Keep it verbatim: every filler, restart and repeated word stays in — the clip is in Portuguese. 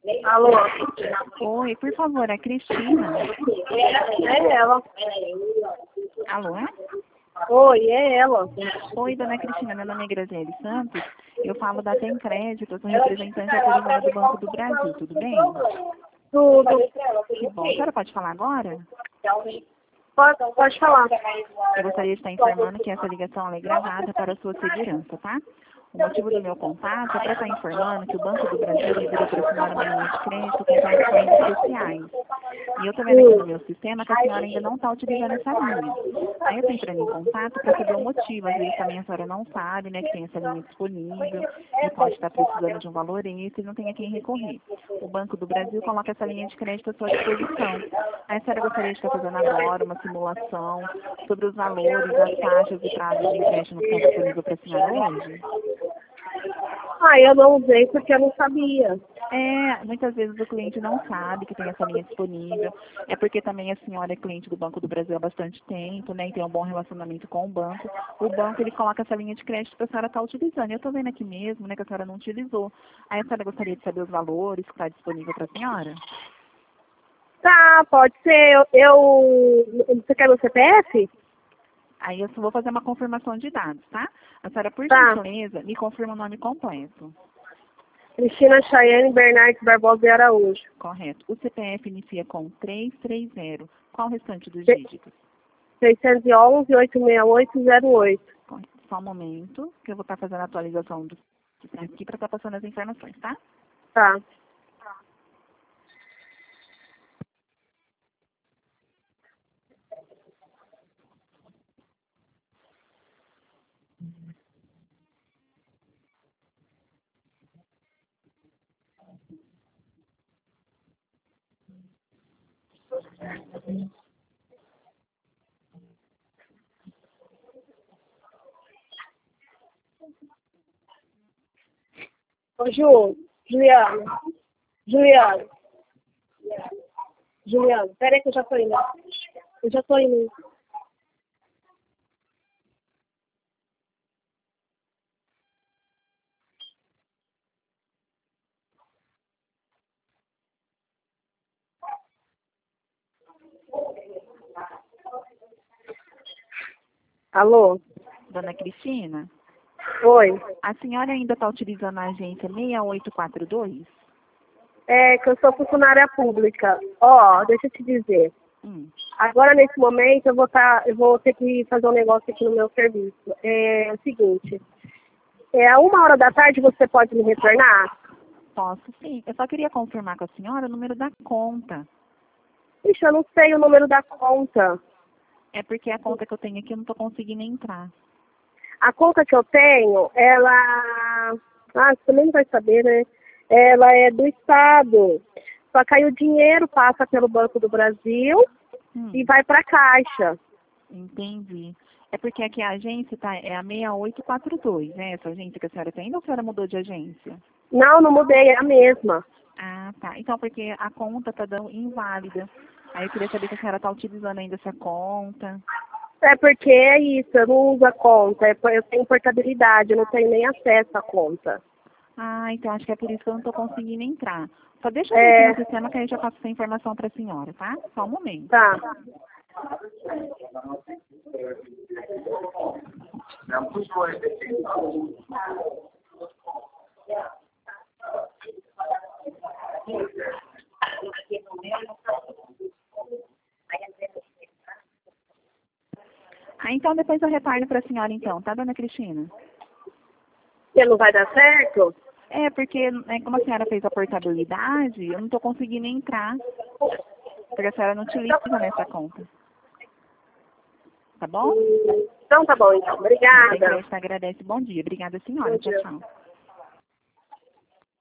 Alô? Oi, por favor, é a Cristina. É ela. Alô, é? Oi, é ela. Oi, dona Cristina, meu nome é Graziele Santos. Eu falo da Tem Crédito, eu sou representante autorizada do Banco do Brasil, tudo bem? Tudo. Que bom. A senhora pode falar agora? Pode, pode falar. Eu gostaria de estar informando que essa ligação é gravada para a sua segurança, tá? O motivo do meu contato é para estar informando que o Banco do Brasil liberou para a senhora uma linha de crédito com condições especiais. E eu estou vendo aqui no meu sistema que a senhora ainda não está utilizando essa linha. Aí eu estou entrando em contato para saber o motivo. Às vezes também a senhora não sabe, né, que tem essa linha disponível e pode estar precisando de um valor extra e não tem a quem recorrer. O Banco do Brasil coloca essa linha de crédito à sua disposição. Aí a senhora gostaria de estar fazendo agora uma simulação sobre os valores, as taxas e prazos de empréstimo que estão disponíveis para a senhora hoje? Ah, eu não usei porque eu não sabia. É, muitas vezes o cliente não sabe que tem essa linha disponível. É porque também a senhora é cliente do Banco do Brasil há bastante tempo, né? E tem um bom relacionamento com o banco. O banco, ele coloca essa linha de crédito para a senhora estar utilizando. Eu estou vendo aqui mesmo, né, que a senhora não utilizou. Aí a senhora gostaria de saber os valores que está disponível para a senhora? Tá, pode ser. Eu, eu... Você quer meu C P F? Aí eu só vou fazer uma confirmação de dados, tá? A senhora, por Tá. gentileza, me confirma o nome completo. Cristina Chayane Bernardes Barbosa de Araújo. Correto. O C P F inicia com trezentos e trinta. Qual o restante dos dígitos? seiscentos e onze, oitocentos e sessenta e oito, zero oito. Correto. Só um momento, que eu vou estar fazendo a atualização do sistema aqui para estar passando as informações, tá? Tá. Ô, Ju, Juliano. Juliano. Juliano, peraí que eu já tô indo. Eu já tô indo. Alô? Dona Cristina, Oi. a senhora ainda está utilizando a agência seis oito quatro dois? É que eu sou funcionária pública. Ó, deixa eu te dizer. Hum. Agora, nesse momento, eu vou, tá, eu vou ter que fazer um negócio aqui no meu serviço. É o seguinte. É, a uma hora da tarde você pode me retornar? Posso sim. Eu só queria confirmar com a senhora o número da conta. Ixi, eu não sei o número da conta. É porque a conta que eu tenho aqui eu não estou conseguindo entrar. A conta que eu tenho, ela... Ah, você também não vai saber, né? Ela é do Estado. Só que aí o dinheiro passa pelo Banco do Brasil Hum. e vai para a Caixa. Entendi. É porque aqui a agência tá, é a seis oito quatro dois, né? Essa agência que a senhora tem, ou a senhora mudou de agência? Não, não mudei, é a mesma. Ah, tá. Então, porque a conta tá dando inválida. Aí eu queria saber se a senhora tá utilizando ainda essa conta. É porque é isso, eu não uso a conta, é por- eu tenho portabilidade, eu não tenho nem acesso à conta. Ah, então acho que é por isso que eu não tô conseguindo entrar. Só deixa eu ver aqui É, no sistema que a gente já passa essa informação pra senhora, tá? Só um momento. tá. Ah, então depois eu retorno pra senhora então, tá, dona Cristina? Porque não vai dar certo? É, porque né, como a senhora fez a portabilidade, eu não tô conseguindo entrar. Porque a senhora não utiliza nessa conta. Tá bom? Hum, então tá bom, então. A Tem Obrigada. Crédito agradece. Bom dia. Obrigada, senhora. Bom Tchau, dia. tchau.